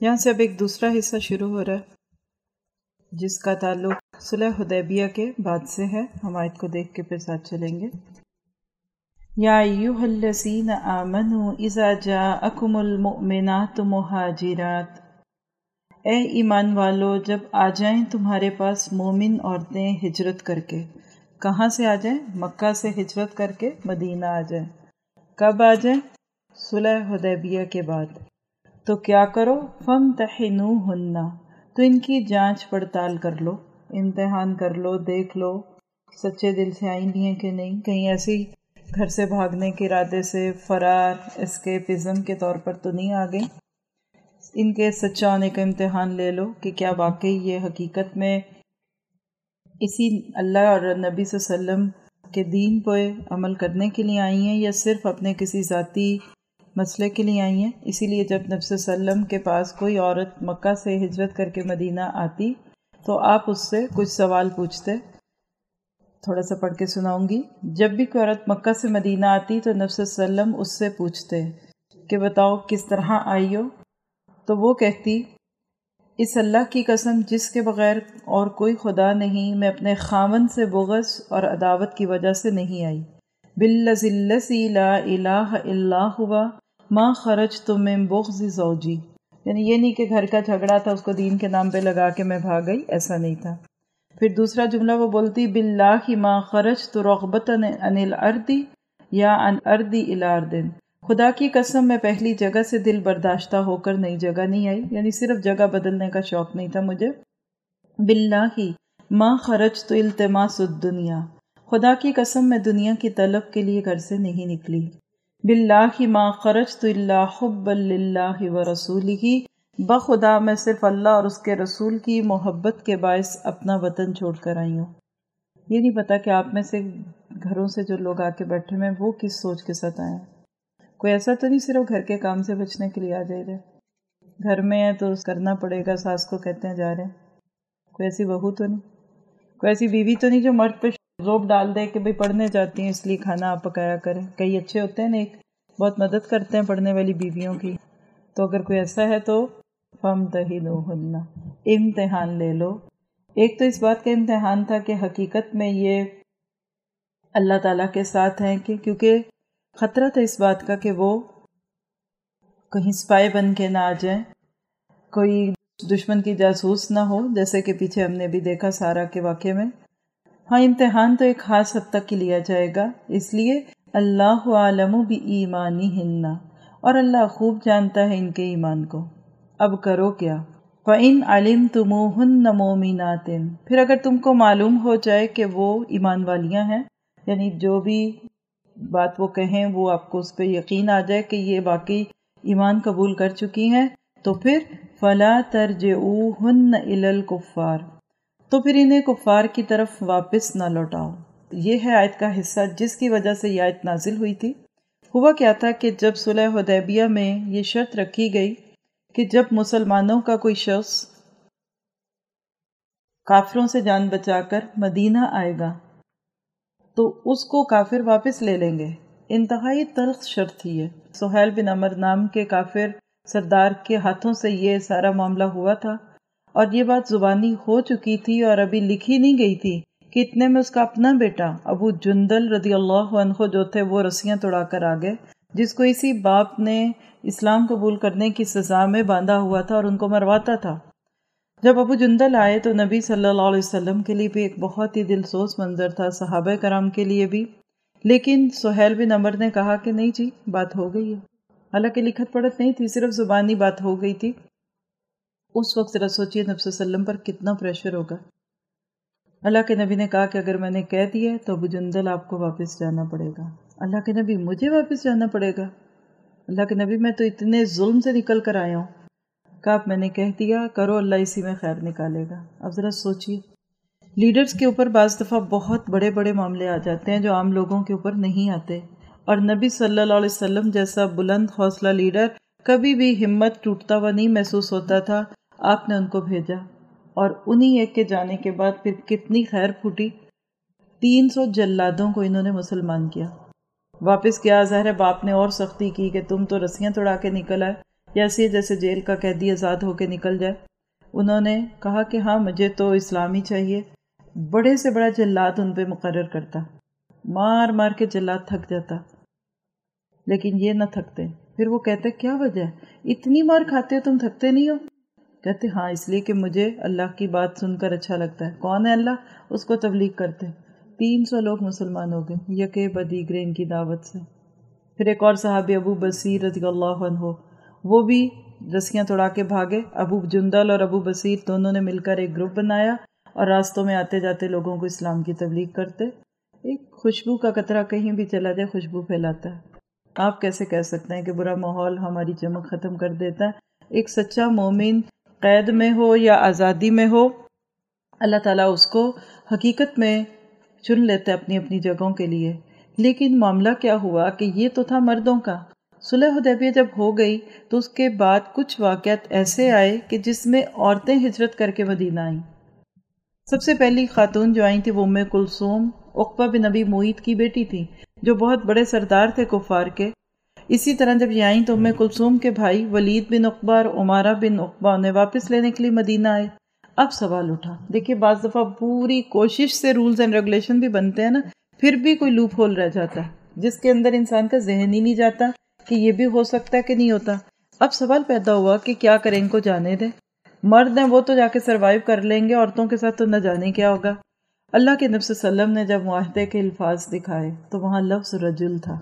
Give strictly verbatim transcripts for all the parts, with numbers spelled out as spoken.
یہاں سے اب ایک دوسرا حصہ شروع ہو رہا ہے جس کا تعلق صلح حدیبیہ کے بعد سے ہے. ہم آیت کو دیکھ کے پھر ساتھ چلیں گے. یا ایھا الذین آمنوا اذا جاءکم المؤمنات مہاجرات، اے ایمان والو جب آ جائیں تمہارے پاس مومن عورتیں ہجرت کر کے. کہاں سے آ جائیں؟ مکہ سے ہجرت کر کے مدینہ آ جائیں. کب آ جائیں؟ صلح حدیبیہ کے بعد. تو کیا کرو؟ فامتحنوہن، تو ان کی جانچ پڑتال کر لو، امتحان کر لو، دیکھ لو سچے دل سے آئی بھی ہیں کہ نہیں، کہیں ایسی گھر سے بھاگنے کے ارادے سے فرار اسکیپزم کے طور پر تو نہیں آ گئی. ان کے سچا ہونے کا امتحان لے لو کہ کیا واقعی یہ حقیقت میں اسی اللہ اور نبی صلی اللہ علیہ وسلم کے دین پہ عمل کرنے کے لیے آئی ہیں یا صرف اپنے کسی ذاتی مسئلے کے لیے آئی ہیں. اسی لیے جب نبی صلی اللہ علیہ وسلم کے پاس کوئی عورت مکہ سے ہجرت کر کے مدینہ آتی تو آپ اس سے کچھ سوال پوچھتے. تھوڑا سا پڑھ کے سناؤں گی. جب بھی کوئی عورت مکہ سے مدینہ آتی تو نبی صلی اللہ علیہ وسلم اس سے پوچھتے کہ بتاؤ کس طرح آئی ہو. تو وہ کہتی اس اللہ کی قسم جس کے بغیر اور کوئی خدا نہیں، میں اپنے خاوند سے بغض اور عداوت کی وجہ سے نہیں آئی. بالذی الذی لا الہ الا ھو ما خرجت من بغض زوجی، یعنی یہ نہیں کہ گھر کا جھگڑا تھا اس کو دین کے نام پہ لگا کے میں بھاگ گئی، ایسا نہیں تھا. پھر دوسرا جملہ وہ بولتی باللہ ما خرجت رغبتا عن الارض یا عن ارض الی ارض، خدا کی قسم میں پہلی جگہ سے دل برداشتہ ہو کر نئی جگہ نہیں آئی، یعنی صرف جگہ بدلنے کا شوق نہیں تھا مجھے. باللہ ما خرجت التماس الدنیا، خدا کی قسم میں دنیا کی طلب کے لیے گھر سے نہیں نکلی. باللہ ما خرجت الا حبا للہ ورسولہ، بخدا میں صرف اللہ اور اس کے رسول کی محبت کے باعث اپنا وطن چھوڑ کر آئی ہوں. یہ نہیں پتا کہ آپ میں سے گھروں سے جو لوگ آ کے بیٹھے ہیں وہ کس سوچ کے ساتھ آئے ہیں. کوئی ایسا تو نہیں صرف گھر کے کام سے بچنے کے لیے آ جائے گا، گھر میں ہے تو کرنا پڑے گا، ساس کو کہتے ہیں جا رہے ہیں. کوئی ایسی بہو تو نہیں، کوئی ایسی بیوی تو نہیں جو مرد پہ روب ڈال دے کہ بھئی پڑھنے جاتی ہیں اس لیے کھانا آپ پکایا کریں. کئی اچھے ہوتے ہیں نیک، بہت مدد کرتے ہیں پڑھنے والی بیویوں کی. تو اگر کوئی ایسا ہے تو فامتحنوہن، امتحان لے لو. ایک تو اس بات کا امتحان تھا کہ حقیقت میں یہ اللہ تعالیٰ کے ساتھ ہیں کہ کیونکہ خطرہ تھا اس بات کا کہ وہ کہیں سپائی بن کے نہ آ جائیں، کوئی دشمن کی جاسوس نہ ہو، جیسے کہ پیچھے ہم نے بھی دیکھا سارا کے واقعے میں. ہاں امتحان تو ایک خاص حد تک ہی لیا جائے گا، اس لیے اللہ عالم بایمانہن، اور اللہ خوب جانتا ہے ان کے ایمان کو. اب کرو کیا؟ فَإِنْ عَلِمْتُمُوهُنَّ مُؤْمِنَاتٍ، پھر اگر تم کو معلوم ہو جائے کہ وہ ایمان والیاں ہیں، یعنی جو بھی بات وہ کہیں وہ آپ کو اس پہ یقین آ جائے کہ یہ واقعی ایمان قبول کر چکی ہیں، تو پھر فَلَا تَرْجِعُوهُنَّ إِلَى الْكُفَّارِ، تو پھر انہیں کفار کی طرف واپس نہ لوٹاؤ. یہ ہے آیت کا حصہ جس کی وجہ سے یہ آیت نازل ہوئی تھی. ہوا کیا تھا کہ جب صلح حدیبیہ میں یہ شرط رکھی گئی کہ جب مسلمانوں کا کوئی شخص کافروں سے جان بچا کر مدینہ آئے گا تو اس کو کافر واپس لے لیں گے. انتہائی تلخ شرط تھی یہ. سہیل بن عمر نام کے کافر سردار کے ہاتھوں سے یہ سارا معاملہ ہوا تھا، اور یہ بات زبانی ہو چکی تھی اور ابھی لکھی نہیں گئی تھی کہ اتنے میں اس کا اپنا بیٹا ابو جندل رضی اللہ عنہ جو تھے وہ رسیاں توڑا کر آ گئے، جس کو اسی باپ نے اسلام قبول کرنے کی سزا میں باندھا ہوا تھا اور ان کو مرواتا تھا. جب ابو جندل آئے تو نبی صلی اللہ علیہ وسلم کے لیے بھی ایک بہت ہی دلسوز منظر تھا، صحابہ کرام کے لیے بھی. لیکن سہیل بن عمر نے کہا کہ نہیں جی بات ہو گئی ہے، حالانکہ لکھت پڑھت نہیں تھی، صرف زبانی بات ہو گئی تھی. اس وقت ذرا سوچئے نبی صلی اللہ علیہ وسلم پر کتنا پریشر ہوگا. اللہ کے نبی نے کہا کہ اگر میں نے کہہ دیا تو ابو جندل آپ کو واپس جانا پڑے گا. اللہ کے نبی مجھے واپس جانا پڑے گا؟ اللہ کے نبی میں تو اتنے ظلم سے نکل کر آیا ہوں. کہا میں نے کہہ دیا، کرو اللہ اسی میں خیر نکالے گا. اب ذرا سوچئے لیڈرز کے اوپر بعض دفعہ بہت بڑے بڑے معاملے آ جاتے ہیں جو عام لوگوں کے اوپر نہیں آتے، اور نبی صلی اللہ علیہ وسلم جیسا بلند حوصلہ لیڈر کبھی بھی ہمت ٹوٹتا ہوا نہیں محسوس ہوتا تھا. آپ نے ان کو بھیجا اور انہی ایک کے جانے کے بعد پھر کتنی خیر پھوٹی. تین سو جلادوں کو انہوں نے مسلمان کیا. واپس کیا ظاہر ہے باپ نے اور سختی کی کہ تم تو رسیاں توڑا کے نکل آئے، ایسے جیسے جیل کا قیدی آزاد ہو کے نکل جائے۔ انہوں نے کہا کہ ہاں مجھے تو اسلام ہی چاہیے۔ بڑے سے بڑا جلاد ان پہ مقرر کرتا، مار مار کے جلاد تھک جاتا، لیکن یہ نہ تھکتے۔ پھر وہ کہتے کیا وجہ ہے، اتنی مار کھاتے ہو تم تھکتے نہیں ہو؟ کہتے ہاں اس لیے کہ مجھے اللہ کی بات سن کر اچھا لگتا ہے۔ کون ہے اللہ؟ اس کو تبلیغ کرتے۔ تین سو لوگ مسلمان ہو گئے یکے بدیگرے ان کی دعوت سے۔ پھر ایک اور صحابی ابو بصیر رضی اللہ عنہ، وہ بھی رسیاں توڑا کے بھاگے۔ ابو جندل اور ابو بصیر دونوں نے مل کر ایک گروپ بنایا اور راستوں میں آتے جاتے لوگوں کو اسلام کی تبلیغ کرتے۔ ایک خوشبو کا قطرہ کہیں بھی چلا جائے خوشبو پھیلاتا ہے۔ آپ کیسے کہہ سکتے ہیں کہ برا ماحول ہماری چمک ختم کر دیتا ہے؟ ایک سچا مومن قید میں ہو یا آزادی میں ہو، اللہ تعالیٰ اس کو حقیقت میں چن لیتے اپنی اپنی جگہوں کے لیے۔ لیکن معاملہ کیا ہوا کہ یہ تو تھا مردوں کا۔ صلح حدیبیہ جب ہو گئی تو اس کے بعد کچھ واقعات ایسے آئے کہ جس میں عورتیں ہجرت کر کے مدینہ آئیں۔ سب سے پہلی خاتون جو آئی تھی وہ ام کلثوم، عقبہ بن ابی معیط کی بیٹی تھی، جو بہت بڑے سردار تھے کفار کے۔ اسی طرح جب یہ آئیں تو ام کلثوم کے بھائی ولید بن عقبہ اور عمارہ بن عقبہ انہیں واپس لینے کے لیے مدینہ آئے۔ اب سوال اٹھا، دیکھیے بعض دفعہ پوری کوشش سے رولز اینڈ ریگولیشن بھی بنتے ہیں نا، پھر بھی کوئی لوپ ہول رہ جاتا ہے جس کے اندر انسان کا ذہن ہی نہیں جاتا کہ یہ بھی ہو سکتا ہے کہ نہیں ہوتا۔ اب سوال پیدا ہوا کہ کیا کریں، ان کو جانے دیں؟ مرد ہیں وہ تو جا کے سروائیو کر لیں گے، عورتوں کے ساتھ تو نہ جانے کیا ہوگا۔ اللہ کے نبی صلی اللہ علیہ وسلم نے جب معاہدے کے الفاظ دکھائے تو وہاں لفظ رجل تھا،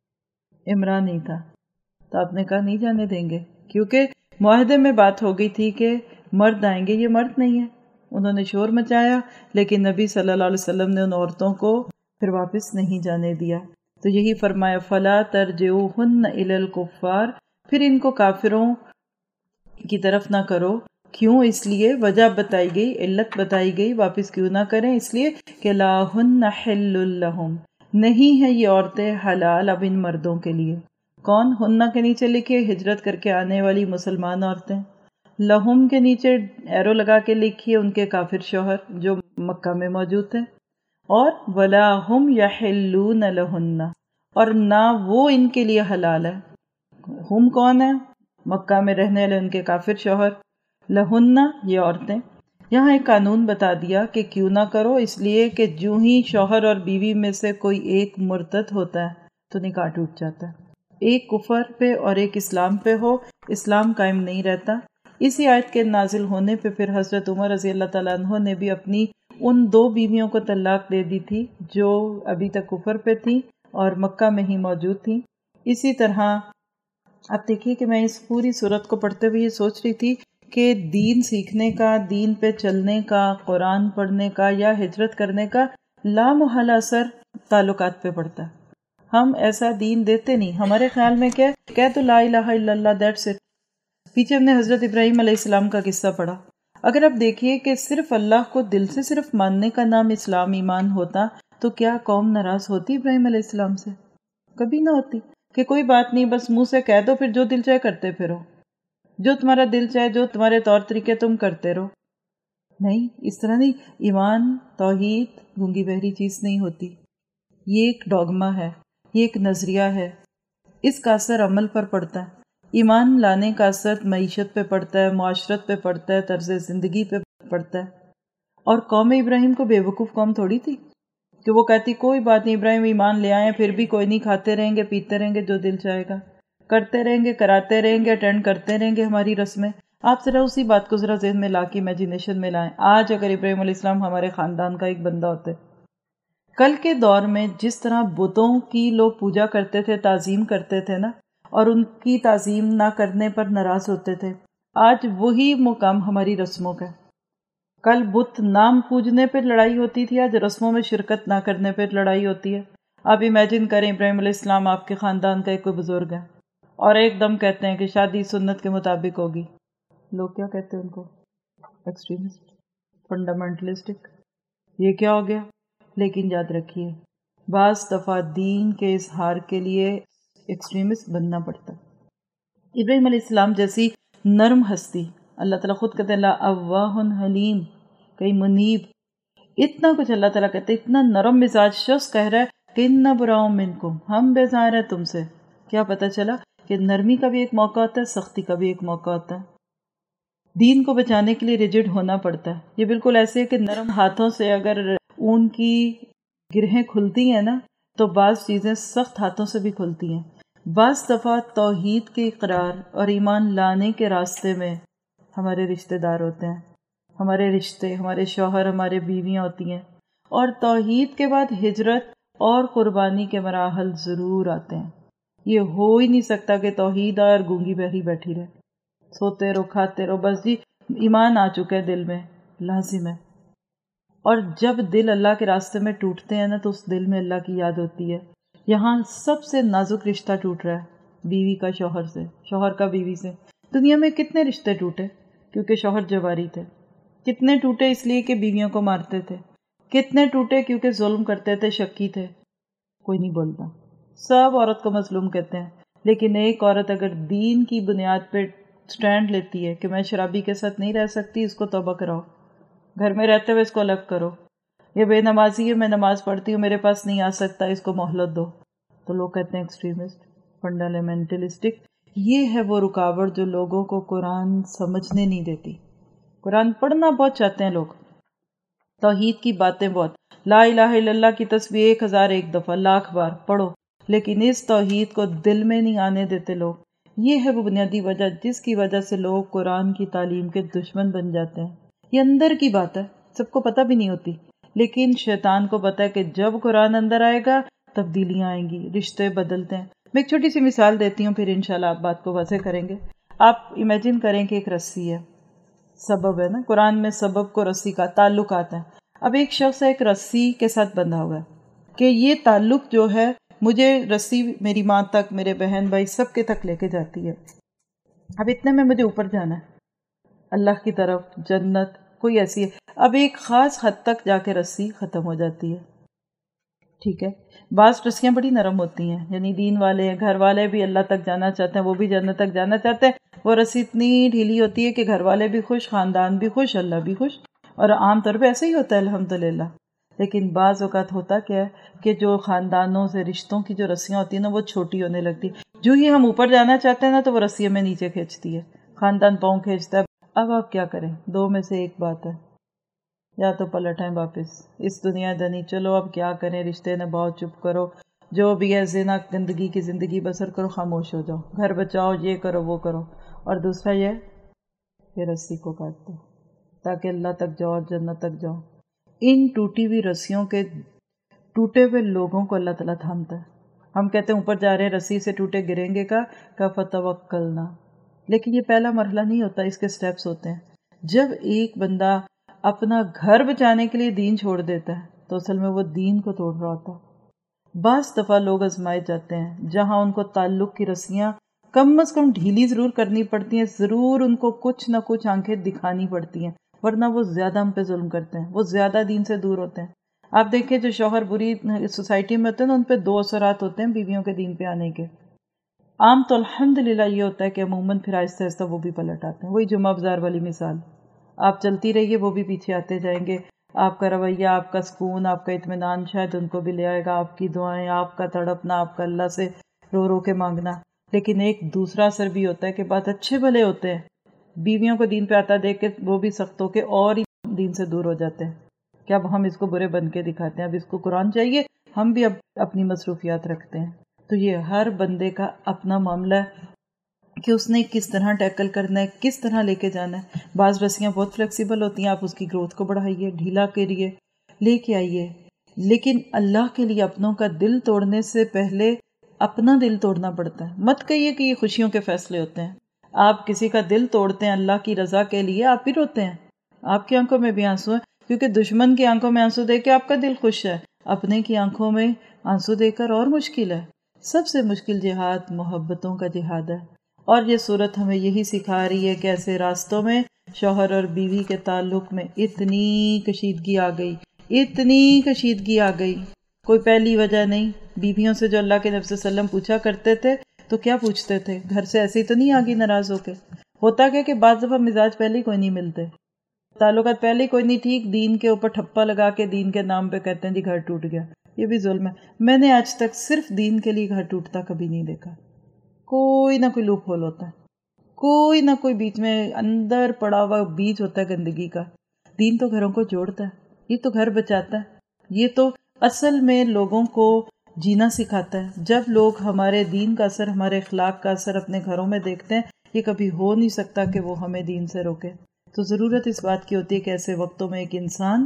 امرا نہیں تھا، تو آپ نے کہا نہیں جانے دیں گے، کیونکہ معاہدے میں بات ہو گئی تھی کہ مرد آئیں گے، یہ مرد نہیں ہے۔ انہوں نے شور مچایا، لیکن نبی صلی اللہ علیہ وسلم نے ان عورتوں کو پھر واپس نہیں جانے دیا۔ تو یہی فرمایا فَلَا تَرْجِعُوهُنَّ إِلَى الْكُفَّارِ، پھر ان کو کافروں کی طرف نہ کرو۔ کیوں؟ اس لیے وجہ بتائی گئی، علت بتائی گئی واپس کیوں نہ کریں، اس لیے کہ لا ہن حل لہم، نہیں ہے یہ عورتیں حلال اب ان مردوں کے لیے۔ کون؟ ہنہ کے نیچے لکھے ہجرت کر کے آنے والی مسلمان عورتیں، لہم کے نیچے ایرو لگا کے لکھیے ان کے کافر شوہر جو مکہ میں موجود تھے، اور ولا ہم یحلون لہن، اور نہ وہ ان کے لیے حلال ہے۔ ہم کون ہیں؟ مکہ میں رہنے والے ان کے کافر شوہر، لہن یہ عورتیں۔ یہاں ایک قانون بتا دیا کہ کیوں نہ کرو، اس لیے کہ جو ہی شوہر اور بیوی میں سے کوئی ایک مرتد ہوتا ہے تو نکاح ٹوٹ جاتا ہے۔ ایک کفر پہ اور ایک اسلام پہ ہو، اسلام قائم نہیں رہتا۔ اسی آیت کے نازل ہونے پہ پھر حضرت عمر رضی اللہ تعالیٰ عنہ نے بھی اپنی ان دو بیویوں کو طلاق دے دی تھی جو ابھی تک کفر پہ تھیں اور مکہ میں ہی موجود تھیں۔ اسی طرح اب دیکھیے کہ میں اس پوری صورت کو پڑھتے ہوئے یہ سوچ رہی تھی کہ دین سیکھنے کا، دین پہ چلنے کا، قرآن پڑھنے کا یا ہجرت کرنے کا لامحالہ اثر تعلقات پہ پڑتا ہے۔ ہم ایسا دین دیتے نہیں، ہمارے خیال میں کیا کہہ تو لا الہ الا اللہ، دیٹس اٹ۔ پیچھے ہم نے حضرت ابراہیم علیہ السلام کا قصہ پڑھا۔ اگر آپ دیکھیے کہ صرف اللہ کو دل سے صرف ماننے کا نام اسلام ایمان ہوتا تو کیا قوم ناراض ہوتی ابراہیم علیہ السلام سے؟ کبھی نہ ہوتی، کہ کوئی بات نہیں بس منہ سے کہہ دو، پھر جو دل چاہے کرتے پھرو، جو تمہارا دل چاہے، جو تمہارے طور طریقے تم کرتے رہو۔ نہیں، اس طرح نہیں۔ ایمان، توحید گونگی بہری چیز نہیں ہوتی، یہ ایک ڈوگما ہے، یہ ایک نظریہ ہے، اس کا اثر عمل پر پڑتا ہے۔ ایمان لانے کا اثر معیشت پہ پڑتا ہے، معاشرت پہ پڑتا ہے، طرز زندگی پہ پڑتا ہے۔ اور قوم ابراہیم کو بے وقوف قوم تھوڑی تھی کہ وہ کہتی کوئی بات نہیں ابراہیم ایمان لے آئے پھر بھی کوئی نہیں، کھاتے رہیں گے، پیتے رہیں گے، جو دل چاہے گا کرتے رہیں گے، کراتے رہیں گے، اٹینڈ کرتے رہیں گے ہماری رسمیں۔ آپ ذرا اسی بات کو ذرا ذہن میں لا کے امیجنیشن میں لائیں، آج اگر ابراہیم علیہ السلام ہمارے خاندان کا ایک بندہ ہوتے، کل کے دور میں جس طرح بتوں کی لوگ پوجا کرتے تھے، تعظیم کرتے تھے نا، اور ان کی تعظیم نہ کرنے پر ناراض ہوتے تھے، آج وہی مقام ہماری رسموں کا۔ کل بت نام پوجنے پہ لڑائی ہوتی تھی، آج رسموں میں شرکت نہ کرنے پہ لڑائی ہوتی ہے۔ آپ امیجن کریں ابراہیم علیہ السلام آپ کے خاندان کا ایک کوئی بزرگ ہے اور ایک دم کہتے ہیں کہ شادی سنت کے مطابق ہوگی، لوگ کیا کہتے ہیں ان کو؟ ایکسٹریمسٹ، فنڈامنٹلسٹک، یہ کیا ہو گیا؟ لیکن یاد رکھیے بعض دفعہ دین کے اظہار کے لیے ایکسٹریمسٹ بننا پڑتا ہے۔ ابراہیم علیہ السلام جیسی نرم ہستی، اللہ تعالیٰ خود کہتے ہیں لا اواہ حلیم، کئی منیب، اتنا کچھ اللہ تعالیٰ کہتے ہیں، اتنا نرم مزاج شخص کہہ رہا ہے کہ ان براؤ منکم، ہم بیزار ہیں تم سے۔ کیا پتہ چلا؟ کہ نرمی کا بھی ایک موقع ہوتا ہے، سختی کا بھی ایک موقع ہوتا ہے. دین کو بچانے کے لیے ریجڈ ہونا پڑتا ہے. یہ بالکل ایسے ہے کہ نرم ہاتھوں سے اگر اون کی گرہیں کھلتی ہیں نا تو بعض چیزیں سخت ہاتھوں سے بھی کھلتی ہیں. بعض دفعہ توحید کے اقرار اور ایمان لانے کے راستے میں ہمارے رشتہ دار ہوتے ہیں، ہمارے رشتے، ہمارے شوہر، ہمارے بیویاں ہوتی ہیں، اور توحید کے بعد ہجرت اور قربانی کے مراحل ضرور آتے ہیں. یہ ہو ہی نہیں سکتا کہ توحید اور گونگی بہری بیٹھی رہے، سوتے رہو کھاتے رہو، بس جی ایمان آ چکا ہے دل میں، لازم ہے. اور جب دل اللہ کے راستے میں ٹوٹتے ہیں نا تو اس دل میں اللہ کی یاد ہوتی ہے. یہاں سب سے نازک رشتہ ٹوٹ رہا ہے بیوی کا شوہر سے، شوہر کا بیوی سے. دنیا میں کتنے رشتے ٹوٹے کیونکہ شوہر جواری تھے، کتنے ٹوٹے اس لیے کہ بیویوں کو مارتے تھے، کتنے ٹوٹے کیونکہ ظلم کرتے تھے، شکی تھے. کوئی نہیں بولتا، سب عورت کو مظلوم کہتے ہیں. لیکن ایک عورت اگر دین کی بنیاد پہ سٹینڈ لیتی ہے کہ میں شرابی کے ساتھ نہیں رہ سکتی، اس کو توبہ کراؤ، گھر میں رہتے ہوئے اس کو الگ کرو. یہ بے نمازی ہے، میں نماز پڑھتی ہوں، میرے پاس نہیں آ سکتا، اس کو مہلت دو. تو لوگ کہتے ہیں ایکسٹریمسٹ، فنڈامنٹلسٹک. یہ ہے وہ رکاوٹ جو لوگوں کو قرآن سمجھنے نہیں دیتی. قرآن پڑھنا بہت چاہتے ہیں لوگ، توحید کی باتیں بہت، لا الہ الا اللہ کی تسبیح ایک ہزار ایک دفعہ لاکھ بار پڑھو، لیکن اس توحید کو دل میں نہیں آنے دیتے لوگ. یہ ہے وہ بنیادی وجہ جس کی وجہ سے لوگ قرآن کی تعلیم کے دشمن بن جاتے ہیں. یہ اندر کی بات ہے، سب کو پتہ بھی نہیں ہوتی، لیکن شیطان کو پتہ ہے کہ جب قرآن اندر آئے گا تبدیلیاں آئیں گی، رشتے بدلتے ہیں. میں ایک چھوٹی سی مثال دیتی ہوں، پھر انشاءاللہ آپ بات کو واضح کریں گے. آپ امیجن کریں کہ ایک رسی ہے، سبب ہے نا، قرآن میں سبب کو رسی کا تعلقات ہیں. اب ایک شخص ایک رسی کے ساتھ بندھا ہوا ہے کہ یہ تعلق جو ہے مجھے رسی میری ماں تک، میرے بہن بھائی سب کے تک لے کے جاتی ہے. اب اتنے میں مجھے اوپر جانا ہے اللہ کی طرف، جنت کوئی ایسی ہے. اب ایک خاص حد تک جا کے رسی ختم ہو جاتی ہے. ٹھیک ہے، بعض رسیاں بڑی نرم ہوتی ہیں، یعنی دین والے گھر والے بھی اللہ تک جانا چاہتے ہیں، وہ بھی جنت تک جانا چاہتے ہیں. وہ رسی اتنی ڈھیلی ہوتی ہے کہ گھر والے بھی خوش، خاندان بھی خوش، اللہ بھی خوش. اور عام طور پہ ایسے ہی ہوتا ہے الحمدللہ. لیکن بعض اوقات ہوتا کیا ہے کہ جو خاندانوں سے رشتوں کی جو رسیاں ہوتی ہیں نا وہ چھوٹی ہونے لگتی. جو ہی ہم اوپر جانا چاہتے ہیں نا تو وہ رسی ہمیں نیچے کھینچتی ہے، خاندان پاؤں کھینچتا ہے. اب آپ کیا کریں؟ دو میں سے ایک بات ہے، یا تو پلٹیں واپس، اس دنیا دنی چلو اب کیا کریں، رشتے نے بہت، چپ کرو، جو بھی ہے زنا گندگی کی زندگی بسر کرو، خاموش ہو جاؤ، گھر بچاؤ، یہ کرو وہ کرو. اور دوسرا یہ کہ رسی کو کاٹ دو تاکہ اللہ تک جاؤ اور جنت تک جاؤ. ان ٹوٹی ہوئی رسیوں کے ٹوٹے ہوئے لوگوں کو اللہ تعالیٰ تھامتا ہے. ہم کہتے ہیں اوپر جا رہے ہیں، رسی سے ٹوٹے گریں گے کا کا فتوکلنا، لیکن یہ پہلا مرحلہ نہیں ہوتا، اس کے سٹیپس ہوتے ہیں. جب ایک بندہ اپنا گھر بچانے کے لیے دین چھوڑ دیتا ہے تو اصل میں وہ دین کو توڑ رہا ہوتا ہے. بعض دفعہ لوگ آزمائے جاتے ہیں جہاں ان کو تعلق کی رسیاں کم از کم ڈھیلی ضرور کرنی پڑتی ہیں، ضرور ان کو کچھ نہ کچھ آنکھیں دکھانی پڑتی ہیں، ورنہ وہ زیادہ ہم پہ ظلم کرتے ہیں، وہ زیادہ دین سے دور ہوتے ہیں. آپ دیکھیں جو شوہر بری سوسائٹی میں ہوتے ہیں نا ان پہ دو اثرات ہوتے ہیں بیویوں کے دین پہ آنے کے. عام تو الحمدللہ یہ ہوتا ہے کہ عموماً پھر آہستہ آہستہ وہ بھی پلٹ آتے ہیں. وہی جمعہ بازار والی مثال، آپ چلتی رہیے وہ بھی پیچھے آتے جائیں گے. آپ کا رویہ، آپ کا سکون، آپ کا اطمینان شاید ان کو بھی لے آئے گا، آپ کی دعائیں، آپ کا تڑپنا، آپ کا اللہ سے رو رو کے مانگنا. لیکن ایک دوسرا اثر بھی ہوتا ہے کہ بات اچھے بھلے ہوتے ہیں، بیویوں کو دین پہ آتا دیکھ کے وہ بھی سخت ہو کے اور ہی دین سے دور ہو جاتے ہیں کہ اب ہم اس کو برے بن کے دکھاتے ہیں، اب اس کو قرآن چاہیے، ہم بھی اب اپنی مصروفیات رکھتے ہیں. تو یہ ہر بندے کا اپنا معاملہ ہے کہ اس نے کس طرح ٹیکل کرنا ہے، کس طرح لے کے جانا ہے. بعض رسیاں بہت فلیکسیبل ہوتی ہیں، آپ اس کی گروتھ کو بڑھائیے، ڈھیلا کریے، لے کے آئیے. لیکن اللہ کے لیے اپنوں کا دل توڑنے سے پہلے اپنا دل توڑنا پڑتا ہے. مت کہیے کہ یہ خوشیوں کے فیصلے ہوتے ہیں. آپ کسی کا دل توڑتے ہیں اللہ کی رضا کے لیے، آپ بھی روتے ہیں، آپ کی آنکھوں میں بھی آنسو ہیں، کیونکہ دشمن کی آنکھوں میں آنسو دے کے آپ کا دل خوش ہے، اپنے کی آنکھوں میں آنسو دے کر اور مشکل ہے. سب سے مشکل جہاد محبتوں کا جہاد ہے. اور یہ صورت ہمیں یہی سکھا رہی ہے کہ ایسے راستوں میں شوہر اور بیوی کے تعلق میں اتنی کشیدگی آ گئی، اتنی کشیدگی آ گئی، کوئی پہلی وجہ نہیں. بیویوں سے جو اللہ کے نبی صلی اللہ علیہ وسلم پوچھا کرتے تھے تو کیا پوچھتے تھے؟ گھر سے ایسے ہی تو نہیں آگی ناراض ہو کے؟ ہوتا کیا کہ بعض دفعہ مزاج پہلے ہی کوئی نہیں ملتے، تعلقات پہلے ہی کوئی نہیں ٹھیک، دین کے اوپر ٹھپا لگا کے دین کے نام پہ کہتے ہیں جی گھر ٹوٹ گیا. یہ بھی ظلم ہے. میں نے آج تک صرف دین کے لیے گھر ٹوٹتا کبھی نہیں دیکھا. کوئی نہ کوئی لوپ ہول ہوتا ہے، کوئی نہ کوئی بیچ میں اندر پڑا ہوا بیج ہوتا ہے گندگی کا۔ دین تو گھروں کو جوڑتا ہے، یہ تو گھر بچاتا ہے، یہ تو اصل میں لوگوں کو جینا سکھاتا ہے۔ جب لوگ ہمارے دین کا اثر، ہمارے اخلاق کا اثر اپنے گھروں میں دیکھتے ہیں، یہ کبھی ہو نہیں سکتا کہ وہ ہمیں دین سے روکے۔ تو ضرورت اس بات کی ہوتی ہے کہ ایسے وقتوں میں ایک انسان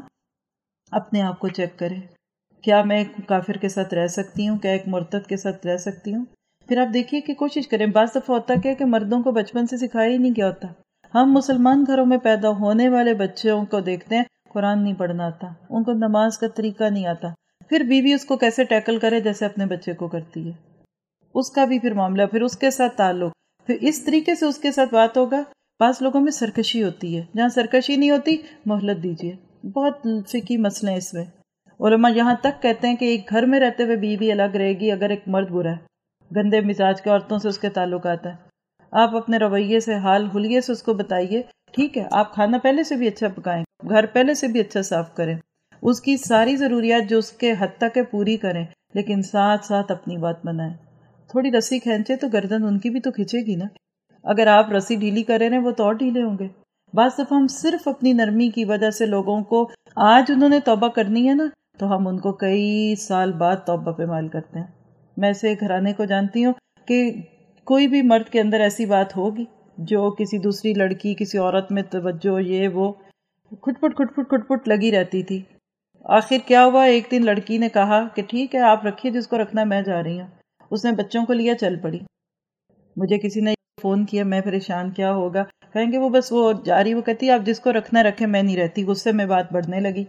اپنے آپ کو چیک کرے، کیا میں ایک کافر کے ساتھ رہ سکتی ہوں، کیا ایک مرتد کے ساتھ رہ سکتی ہوں۔ پھر آپ دیکھیے کہ کوشش کریں، بعض دفعہ ہوتا کیا کہ مردوں کو بچپن سے سکھایا ہی نہیں کیا ہوتا۔ ہم مسلمان گھروں میں پیدا ہونے والے بچوں کو دیکھتے ہیں قرآن نہیں پڑھنا آتا، ان کو نماز کا طریقہ نہیں آتا، پھر بیوی اس کو کیسے ٹیکل کرے جیسے اپنے بچے کو کرتی ہے، اس کا بھی پھر معاملہ، پھر اس کے ساتھ تعلق، پھر اس طریقے سے اس کے ساتھ بات ہوگا۔ بعض لوگوں میں سرکشی ہوتی ہے، جہاں سرکشی نہیں ہوتی مہلت دیجیے، بہت فقہی مسئلے ہیں اس میں۔ علماء یہاں تک کہتے ہیں کہ ایک گھر میں رہتے ہوئے بیوی الگ رہے گی اگر ایک مرد برا ہے، گندے مزاج کے، عورتوں سے اس کے تعلقات ہیں، آپ اپنے رویے سے، حال حلیے سے اس کو بتائیے، ٹھیک ہے آپ کھانا پہلے سے بھی اچھا پکائیں، گھر پہلے سے بھی اچھا صاف کریں، اس کی ساری ضروریات جو اس کے حد تک ہے پوری کریں، لیکن ساتھ ساتھ اپنی بات بنائیں۔ تھوڑی رسی کھینچے تو گردن ان کی بھی تو کھینچے گی نا، اگر آپ رسی ڈھیلی کرے رہے ہیں وہ تو اور ڈھیلے ہوں گے۔ بعض دفعہ ہم صرف اپنی نرمی کی وجہ سے لوگوں کو، آج انہوں نے توبہ کرنی ہے نا تو ہم ان کو کئی سال بعد توبہ پہ مائل کرتے ہیں۔ میں ایسے گھرانے کو جانتی ہوں کہ کوئی بھی مرد کے اندر ایسی بات ہوگی جو کسی دوسری لڑکی، کسی عورت میں توجہ، یہ وہ کھٹ پٹ کھٹ پٹ کھٹ پٹ لگی رہتی تھی۔ آخر کیا ہوا، ایک دن لڑکی نے کہا کہ ٹھیک ہے آپ رکھیے جس کو رکھنا، میں جا رہی ہوں۔ اس نے بچوں کو لیا چل پڑی۔ مجھے کسی نے فون کیا، میں پریشان، کیا ہوگا، کہیں گے وہ بس وہ جا رہی، وہ کہتی آپ جس کو رکھنا رکھے، میں نہیں رہتی۔ غصے میں بات بڑھنے لگی۔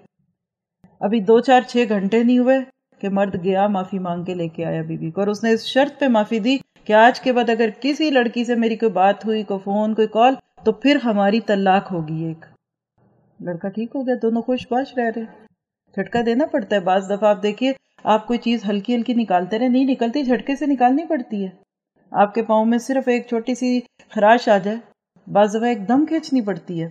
ابھی دو چار چھ گھنٹے نہیں ہوئے کہ مرد گیا معافی مانگ کے لے کے آیا بیوی کو، اور اس نے اس شرط پہ معافی دی کہ آج کے بعد اگر کسی لڑکی سے میری کوئی بات ہوئی، کوئی فون، کوئی کال، تو پھر ہماری طلاق ہوگی۔ ایک لڑکا ٹھیک ہو گیا، دونوں خوش باش رہ رہے۔ جھٹکا دینا پڑتا ہے بعض دفعہ، آپ دیکھیے آپ کوئی چیز ہلکی ہلکی نکالتے رہے، نہیں نکلتی، جھٹکے سے نکالنی پڑتی ہے۔ آپ کے پاؤں میں صرف ایک چھوٹی سی خراش آ جائے، بعض دفعہ ایک دم کھینچنی پڑتی ہے،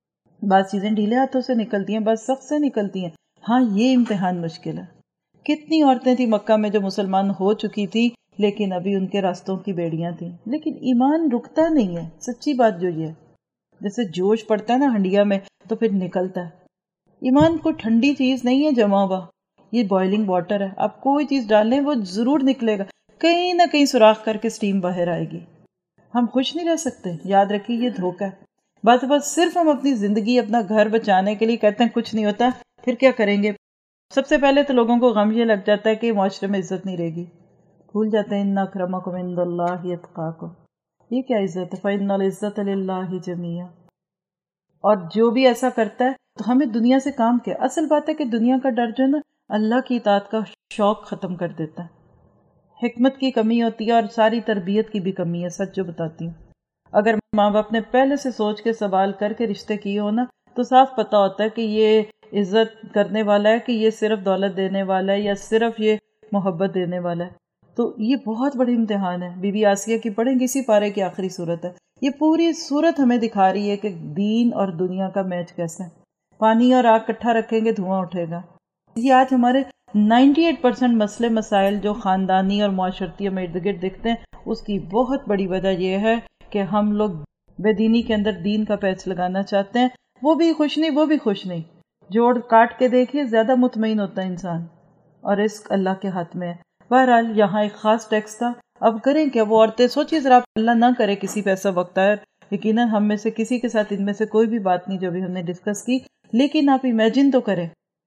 بعض چیزیں ڈھیلے ہاتھوں سے نکلتی ہیں، بعض سخت سے نکلتی ہیں۔ ہاں یہ امتحان مشکل ہے۔ کتنی عورتیں تھیں مکہ میں جو مسلمان ہو چکی تھی لیکن ابھی ان کے راستوں کی بیڑیاں تھیں، لیکن ایمان رکتا نہیں ہے۔ سچی بات جو یہ ہے، جیسے جوش پڑتا ہے نا ہنڈیا میں تو پھر نکلتا ہے۔ ایمان کوئی ٹھنڈی چیز نہیں ہے جمع ہوا، یہ بوائلنگ واٹر ہے، آپ کوئی چیز ڈالیں وہ ضرور نکلے گا، کہیں نہ کہیں سوراخ کر کے سٹیم باہر آئے گی۔ ہم خوش نہیں رہ سکتے، یاد رکھیے یہ دھوکہ ہے۔ بات بات صرف ہم اپنی زندگی، اپنا گھر بچانے کے لیے کہتے ہیں کچھ نہیں ہوتا، پھر کیا کریں گے؟ سب سے پہلے تو لوگوں کو غم یہ لگ جاتا ہے کہ معاشرے میں عزت نہیں رہے گی، بھول جاتے ہیں ان اکرمکم عند اللہ اتقاکم، یہ کیا عزت ہے، فإن العزت للہ جمیعا۔ اور جو بھی ایسا کرتا ہے تو ہمیں دنیا سے کام کیا؟ اصل بات ہے کہ دنیا کا ڈر جو ہے نا اللہ کی اطاعت کا شوق ختم کر دیتا ہے۔ حکمت کی کمی ہوتی ہے اور ساری تربیت کی بھی کمی ہے، سچ جو بتاتی ہوں۔ اگر ماں باپ نے پہلے سے سوچ کے سوال کر کے رشتے کیے ہو نا تو صاف پتہ ہوتا ہے کہ یہ عزت کرنے والا ہے کہ یہ صرف دولت دینے والا ہے یا صرف یہ محبت دینے والا ہے۔ تو یہ بہت بڑی امتحان ہے۔ بی بی آسیہ کی پڑھیں گے، اسی پارے کی آخری صورت ہے۔ یہ پوری صورت ہمیں دکھا رہی ہے کہ دین اور دنیا کا میچ کیسا ہے۔ پانی اور آگ کٹھا رکھیں گے دھواں اٹھے گا۔ یہ آج ہمارے نائنٹی ایٹ پرسینٹ مسئلے مسائل جو خاندانی اور معاشرتی ہمیں ارد گرد دکھتے ہیں، اس کی بہت بڑی وجہ یہ ہے کہ ہم لوگ بے دینی کے اندر دین کا پیچ لگانا چاہتے ہیں۔ وہ بھی خوش نہیں، وہ بھی خوش نہیں، جوڑ کاٹ کے دیکھیے زیادہ مطمئن ہوتا ہے انسان، اور رزق اللہ کے ہاتھ میں ہے۔ بہرحال یہاں ایک خاص ٹیکس تھا، اب کریں کیا؟ وہ عورتیں سوچیے ذرا، اللہ نہ کرے کسی پہ ایسا وقت آئے، یقیناً ہم میں سے کسی کے ساتھ ان میں سے کوئی بھی بات نہیں جو بھی ہم نے ڈسکس کی، لیکن آپ امیجن تو کریں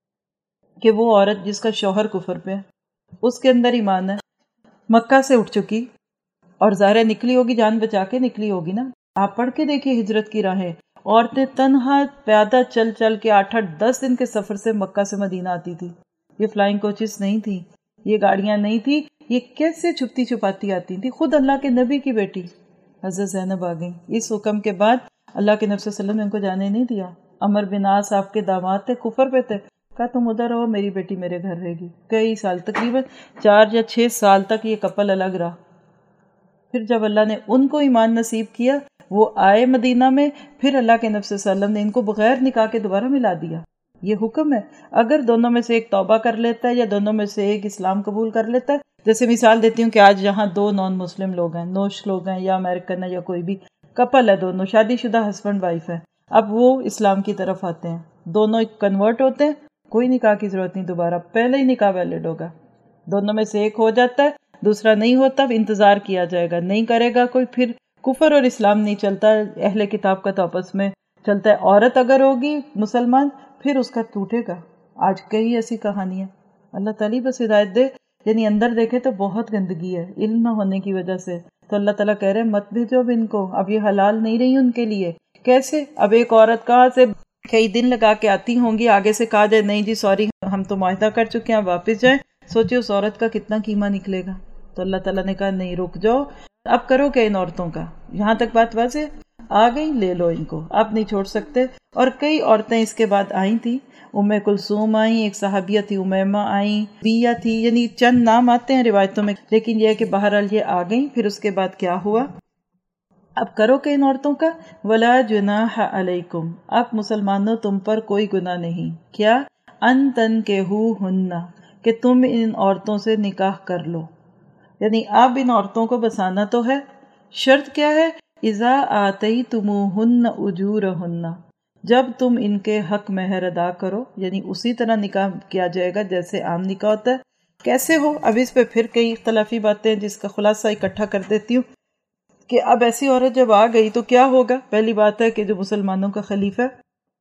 کہ وہ عورت جس کا شوہر کفر پہ ہے، اس کے اندر ایمان ہے، مکہ سے اٹھ چکی، اور ظاہر نکلی ہوگی، جان بچا کے نکلی ہوگی نا۔ آپ پڑھ کے دیکھیے ہجرت کی راہیں، عورتیں تنہا پیادہ چل چل کے آٹھ آٹھ دس دن کے سفر سے مکہ سے مدینہ آتی تھی۔ یہ فلائنگ کوچز نہیں تھی، یہ گاڑیاں نہیں تھی، یہ کیسے چھپتی چھپاتی آتی تھی؟ خود اللہ کے نبی کی بیٹی حضرت زینب آ گئی۔ اس حکم کے بعد اللہ کے نبی صلی اللہ علیہ وسلم نے ان کو جانے نہیں دیا۔ عمر بن عاص آپ کے داماد تھے، کفر پہ تھے، کہا تم ادھر رہو، میری بیٹی میرے گھر رہے گی۔ کئی سال، تقریباً چار یا چھ سال تک یہ کپل الگ رہا۔ پھر جب اللہ نے ان کو ایمان نصیب کیا، وہ آئے مدینہ میں، پھر اللہ کے نبی صلی اللہ علیہ وسلم نے ان کو بغیر نکاح کے دوبارہ ملا دیا۔ یہ حکم ہے، اگر دونوں میں سے ایک توبہ کر لیتا ہے یا دونوں میں سے ایک اسلام قبول کر لیتا ہے جیسے مثال دیتی ہوں کہ آج یہاں دو نان مسلم لوگ ہیں، نوش لوگ ہیں یا امریکن ہے یا کوئی بھی کپل ہے، دونوں شادی شدہ ہسبینڈ وائف ہے، اب وہ اسلام کی طرف آتے ہیں، دونوں کنورٹ ہوتے ہیں، کوئی نکاح کی ضرورت نہیں دوبارہ، پہلے ہی نکاح ویلڈ ہوگا، دونوں میں سے ایک ہو جاتا ہے دوسرا نہیں ہوتا، انتظار کیا جائے گا، نہیں کرے گا کوئی، پھر کفر اور اسلام نہیں چلتا، اہل کتاب کا تو آپس میں چلتا ہے، عورت اگر ہوگی مسلمان پھر اس کا ٹوٹے گا، آج کئی ایسی کہانیاں، اللہ تعالیٰ بس ہدایت دے، یعنی اندر دیکھے تو بہت گندگی ہے علم نہ ہونے کی وجہ سے، تو اللہ تعالیٰ کہہ رہے ہیں مت بھیجو اب ان کو، اب یہ حلال نہیں رہی ان کے لیے، کیسے؟ اب ایک عورت کہاں سے کئی دن لگا کے آتی ہوں گی، آگے سے کہا جائے نہیں جی سوری ہم تو معاہدہ کر چکے ہیں واپس جائیں، سوچے اس عورت کا کتنا قیمہ نکلے گا، تو اللہ تعالیٰ نے کہا نہیں رک جاؤ، اب کرو کہ ان عورتوں کا، یہاں تک بات واضح آ گئی، لے لو ان کو، آپ نہیں چھوڑ سکتے۔ اور کئی عورتیں اس کے بعد آئی تھیں، ام کلثوم آئیں، ایک صحابیہ تھی امیمہ آئیں، بیہ تھی، یعنی چند نام آتے ہیں روایتوں میں، لیکن یہ کہ بہرحال یہ آ گئیں۔ پھر اس کے بعد کیا ہوا؟ اب کرو کہ ان عورتوں کا ولا جناح علیکم، اب مسلمانوں تم پر کوئی گناہ نہیں، کیا ان تنکحوہن، کہ تم ان عورتوں سے نکاح کر لو، یعنی اب ان عورتوں کو بسانا تو ہے، شرط کیا ہے؟ اذا آتیتموہن اجورہن، جب تم ان کے حق مہر ادا کرو، یعنی اسی طرح نکاح کیا جائے گا جیسے عام نکاح ہوتا ہے۔ کیسے ہو؟ اب اس پہ پھر کئی اختلافی باتیں ہیں جس کا خلاصہ اکٹھا کر دیتی ہوں کہ اب ایسی عورت جب آ گئی تو کیا ہوگا؟ پہلی بات ہے کہ جو مسلمانوں کا خلیفہ ہے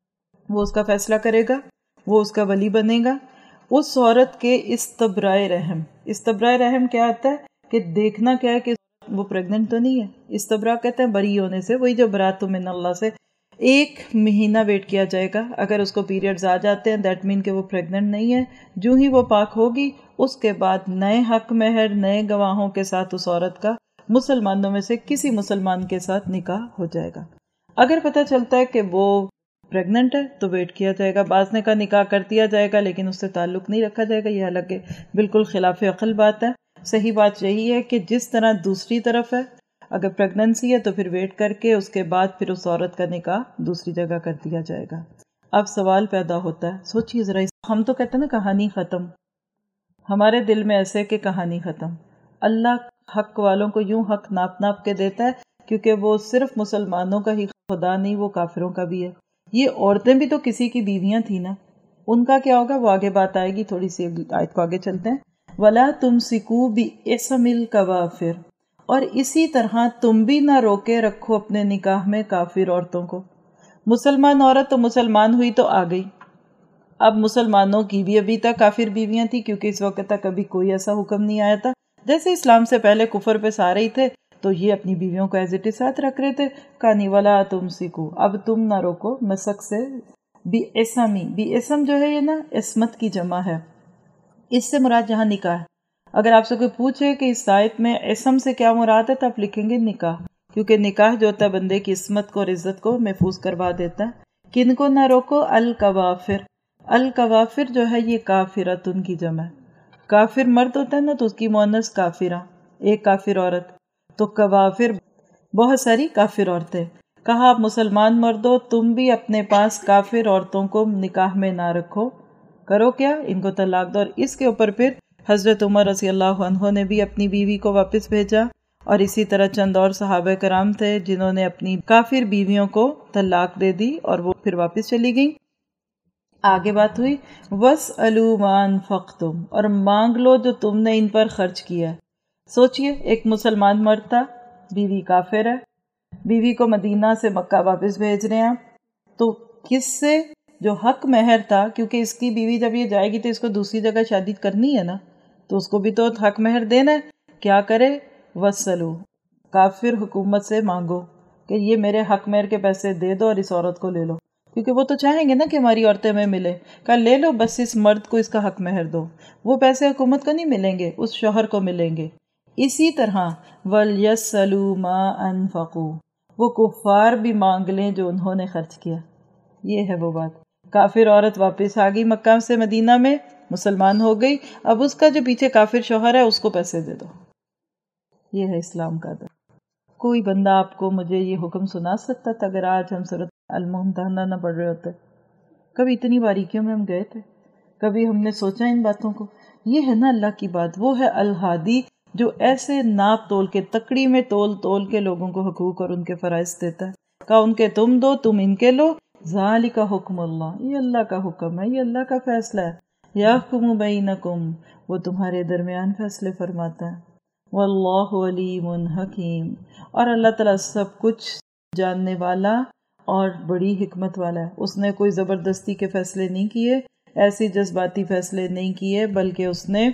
وہ اس کا فیصلہ کرے گا، وہ اس کا ولی بنے گا، اس عورت کے استبرائے رحم، استبرائے رحم کیا آتا ہے کہ دیکھنا کیا ہے کہ وہ پریگننٹ تو نہیں ہے، استبرا کہتے ہیں بری ہونے سے، وہی جو برات من اللہ سے، ایک مہینہ ویٹ کیا جائے گا، اگر اس کو پیریڈز آ جاتے ہیں دیٹ مین کہ وہ پریگننٹ نہیں ہے، جو ہی وہ پاک ہوگی اس کے بعد نئے حق مہر نئے گواہوں کے ساتھ اس عورت کا مسلمانوں میں سے کسی مسلمان کے ساتھ نکاح ہو جائے گا۔ اگر پتہ چلتا ہے کہ وہ پریگننٹ ہے تو ویٹ کیا جائے گا، بعض نے کہا نکاح کر دیا جائے گا لیکن اس سے تعلق نہیں رکھا جائے گا، یہ حالانکہ بالکل خلاف عقل بات ہے۔ صحیح بات یہی ہے کہ جس طرح دوسری طرف ہے، اگر پریگننسی ہے تو پھر ویٹ کر کے اس کے بعد پھر اس عورت کا نکاح دوسری جگہ کر دیا جائے گا۔ اب سوال پیدا ہوتا ہے، سوچیے ذرا، ہم تو کہتے ہیں نا کہانی ختم، ہمارے دل میں ایسے کہ کہانی ختم، اللہ حق والوں کو یوں حق ناپ ناپ کے دیتا ہے کیونکہ وہ صرف مسلمانوں کا ہی خدا نہیں، وہ کافروں کا بھی ہے۔ یہ عورتیں بھی تو کسی کی بیویاں تھیں نا، ان کا کیا ہوگا وہ آگے بات آئے گی، تھوڑی سی آیت کو آگے چلتے ہیں۔ وَلَا تُمْسِكُوا بِإِثْمِ الْكَوَافِرِ، اور اسی طرح تم بھی نہ روکے رکھو اپنے نکاح میں کافر عورتوں کو۔ مسلمان عورت تو مسلمان ہوئی تو آ گئی، اب مسلمانوں کی بھی ابھی تک کافر بیویاں تھیں کیونکہ اس وقت تک ابھی کوئی ایسا حکم نہیں آیا تھا، جیسے اسلام سے پہلے کفر پہ سارے ہی تھے تو یہ اپنی بیویوں کو ایز اٹ از ساتھ رکھ رہے تھے۔ کہانی ولا تم سیکھو، اب تم نہ روکو، مسک سے بی اسمی، بی اسم جو ہے یہ نا عصمت کی جمع ہے، اس سے مراد جہاں نکاح ہے۔ اگر آپ سے کوئی پوچھے کہ اس آیت میں اسم سے کیا مراد ہے تو آپ لکھیں گے نکاح، کیونکہ نکاح جو ہوتا ہے بندے کی عصمت کو اور عزت کو محفوظ کروا دیتا ہے۔ کن کو نہ روکو؟ الکوافر، الکوافر جو ہے یہ کافرتن کی جمع ہے، کافر مرد ہوتا ہے نا تو اس کی مؤنث کافرہ، ایک کافر عورت، تو کوافر بہت ساری کافر عورتیں۔ کہا آپ مسلمان مردو تم بھی اپنے پاس کافر عورتوں کو نکاح میں نہ رکھو، کرو کیا؟ ان کو طلاق دو۔ اور اس کے اوپر پھر حضرت عمر رضی اللہ عنہ نے بھی اپنی بیوی کو واپس بھیجا، اور اسی طرح چند اور صحابہ کرام تھے جنہوں نے اپنی کافر بیویوں کو طلاق دے دی اور وہ پھر واپس چلی گئیں۔ آگے بات ہوئی وَاسْأَلُوا مَا أَنفَقْتُمْ، اور مانگ لو جو تم نے ان پر خرچ کیا ہے۔ سوچئے ایک مسلمان مرد تھا، بیوی کافر ہے، بیوی کو مدینہ سے مکہ واپس بھیج رہے ہیں، تو کس سے؟ جو حق مہر تھا، کیونکہ اس کی بیوی جب یہ جائے گی تو اس کو دوسری جگہ شادی کرنی ہے نا، تو اس کو بھی تو حق مہر دینا ہے، کیا کرے؟ وَاسْأَلُوا، کافر حکومت سے مانگو کہ یہ میرے حق مہر کے پیسے دے دو اور اس عورت کو لے لو، کیونکہ وہ تو چاہیں گے نا کہ ہماری عورتیں ہمیں ملے، کہا لے لو بس اس مرد کو اس کا حق مہر دو، وہ پیسے حکومت کو نہیں ملیں گے، اس شوہر کو ملیں گے۔ اسی طرح وَلْيَسْأَلُوا مَا أَنفَقُوا، وہ کفار بھی مانگ لیں جو انہوں نے خرچ کیا۔ یہ ہے وہ بات، کافر عورت واپس آ گئی مکہ سے مدینہ میں، مسلمان ہو گئی، اب اس کا جو پیچھے کافر شوہر ہے اس کو پیسے دے دو۔ یہ ہے اسلام کا ادب۔ کوئی بندہ آپ کو مجھے یہ حکم سنا سکتا تھا اگر آج ہم سورۃ الممتحنہ نہ پڑھ رہے ہوتے؟ کبھی اتنی باریکیوں میں ہم گئے تھے؟ کبھی ہم نے سوچا ان باتوں کو یہ ہے نا اللہ کی بات، وہ ہے الہادی جو ایسے ناپ تول کے، تکڑی میں تول تول کے لوگوں کو حقوق اور ان کے فرائض دیتا ہے، کہا ان کے تم دو، تم ان کے لو، ذالک حکم اللہ، یہ اللہ کا حکم ہے، یہ اللہ کا فیصلہ ہے، یحکم بینکم، وہ تمہارے درمیان فیصلے فرماتا ہے، واللہ علیم حکیم، اور اللہ تعالیٰ سب کچھ جاننے والا اور بڑی حکمت والا ہے۔ اس نے کوئی زبردستی کے فیصلے نہیں کیے، ایسی جذباتی فیصلے نہیں کیے، بلکہ اس نے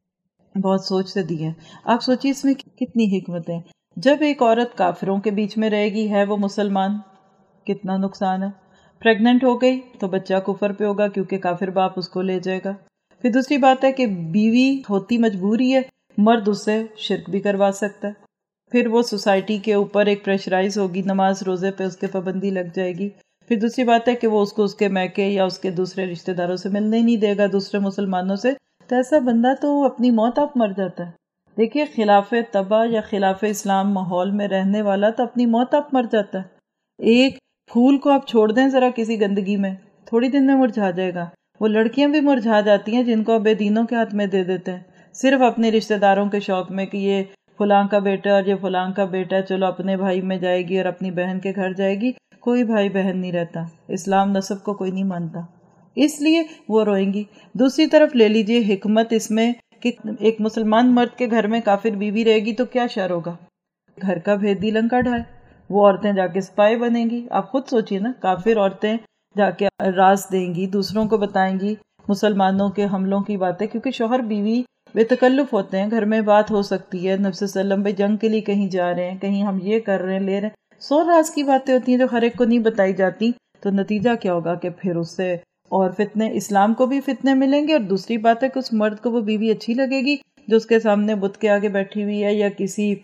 بہت سوچ سے دیے۔ آپ سوچیے اس میں کتنی حکمتیں۔ جب ایک عورت کافروں کے بیچ میں رہے گی، ہے وہ مسلمان، کتنا نقصان ہے۔ پریگننٹ ہو گئی تو بچہ کفر پہ ہوگا کیونکہ کافر باپ اس کو لے جائے گا۔ پھر دوسری بات ہے کہ بیوی ہوتی مجبوری ہے، مرد اس سے شرک بھی کروا سکتا ہے، پھر وہ سوسائٹی کے اوپر ایک پریشرائز ہوگی، نماز روزے پہ اس کے پابندی لگ جائے گی۔ پھر دوسری بات ہے کہ وہ اس کو اس کے میکے یا اس کے دوسرے رشتہ داروں سے ملنے نہیں دے گا، دوسرے مسلمانوں سے، تو ایسا بندہ تو اپنی موت آپ مر جاتا ہے۔ دیکھیے خلاف طبع یا خلاف اسلام ماحول میں رہنے والا تو اپنی موت آپ مر جاتا ہے۔ ایک پھول کو آپ چھوڑ دیں ذرا کسی گندگی میں، تھوڑی دن میں مرجھا جائے گا۔ وہ لڑکیاں بھی مرجھا جاتی ہیں جن کو بے دینوں کے ہاتھ میں دے دیتے ہیں، صرف اپنے رشتہ داروں کے شوق میں کہ یہ فلاں کا بیٹا اور یہ فلاں کا بیٹا، چلو اپنے بھائی میں جائے گی اور اپنی بہن کے گھر جائے گی۔ کوئی بھائی بہن نہیں رہتا، اسلام نسب کو کوئی نہیں مانتا، اس لیے وہ روئیں گی۔ دوسری طرف لے لیجئے حکمت اس میں کہ ایک مسلمان مرد کے گھر میں کافر بیوی رہے گی تو کیا شر ہوگا، گھر کا بھیدی لنکا ڈھائے، وہ عورتیں جا کے سپائی بنیں گی۔ آپ خود سوچئے نا، کافر عورتیں جا کے راز دیں گی، دوسروں کو بتائیں گی مسلمانوں کے حملوں کی باتیں، کیونکہ شوہر بیوی بے تکلف ہوتے ہیں، گھر میں بات ہو سکتی ہے، نبی صلی اللہ علیہ وسلم بھائی جنگ کے لیے کہیں جا رہے ہیں، کہیں ہم یہ کر رہے ہیں، لے رہے ہیں، سو راز کی باتیں ہوتی ہیں جو ہر ایک کو نہیں بتائی جاتی۔ تو نتیجہ کیا ہوگا کہ پھر اس سے اور فتنے، اسلام کو بھی فتنے ملیں گے، اور دوسری بات ہے کہ اس مرد کو وہ بیوی اچھی لگے گی جو اس کے سامنے بت کے آگے بیٹھی ہوئی ہے یا کسی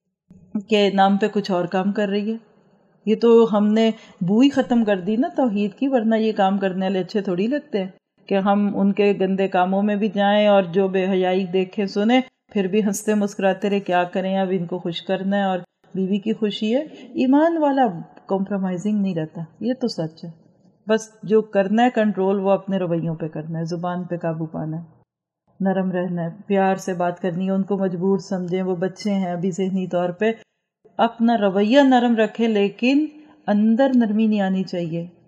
کے نام پہ کچھ اور کام کر رہی ہے۔ یہ تو ہم نے بو ہی ختم کر دی نا توحید کی، ورنہ یہ کام کرنے والے اچھے تھوڑی لگتے ہیں کہ ہم ان کے گندے کاموں میں بھی جائیں اور جو بے حیائی دیکھیں سنیں، پھر بھی ہنستے مسکراتے رہے، کیا کریں، اب ان کو خوش کرنا ہے اور بیوی کی خوشی ہے۔ ایمان والا کمپرومائزنگ نہیں رہتا، یہ تو سچ ہے۔ بس جو کرنا ہے کنٹرول وہ اپنے رویوں پہ کرنا ہے، زبان پہ قابو پانا ہے، نرم رہنا ہے، پیار سے بات کرنی ہے، ان کو مجبور سمجھیں، وہ بچے ہیں ابھی ذہنی طور پہ، اپنا رویہ نرم رکھیں، لیکن اندر نرمی نہیں آنی چاہیے۔